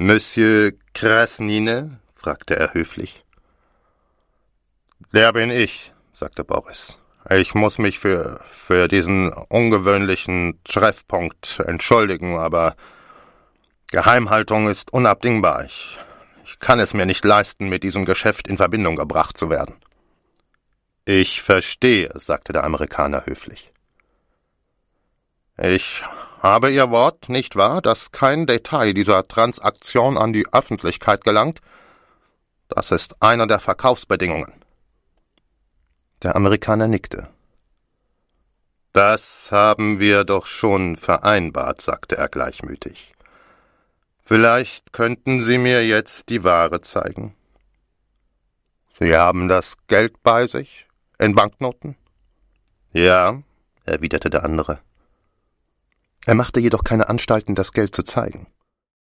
Monsieur Krasnine? Fragte er höflich. Der bin ich, sagte Boris. Ich muss mich für diesen ungewöhnlichen Treffpunkt entschuldigen, aber Geheimhaltung ist unabdingbar. Ich kann es mir nicht leisten, mit diesem Geschäft in Verbindung gebracht zu werden. Ich verstehe, sagte der Amerikaner höflich. Ich habe Ihr Wort, nicht wahr, dass kein Detail dieser Transaktion an die Öffentlichkeit gelangt? Das ist eine der Verkaufsbedingungen. Der Amerikaner nickte. Das haben wir doch schon vereinbart, sagte er gleichmütig. Vielleicht könnten Sie mir jetzt die Ware zeigen. Sie haben das Geld bei sich? In Banknoten? Ja, erwiderte der andere. Er machte jedoch keine Anstalten, das Geld zu zeigen.